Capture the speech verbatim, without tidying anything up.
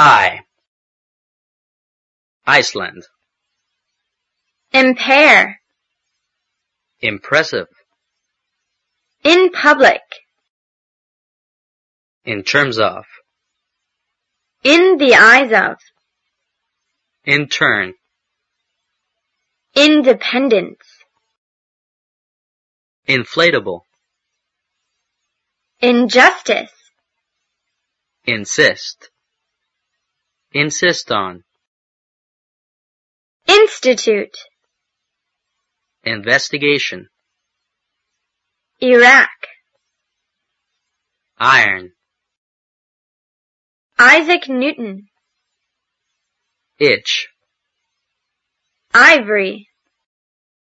I. Iceland. Impair. Impressive. In public. In terms of. In the eyes of. In turn. Independence. Inflatable. Injustice. Insist. Insist on. Institute. Investigation. Iraq. Iron. Isaac Newton. Itch. Ivory.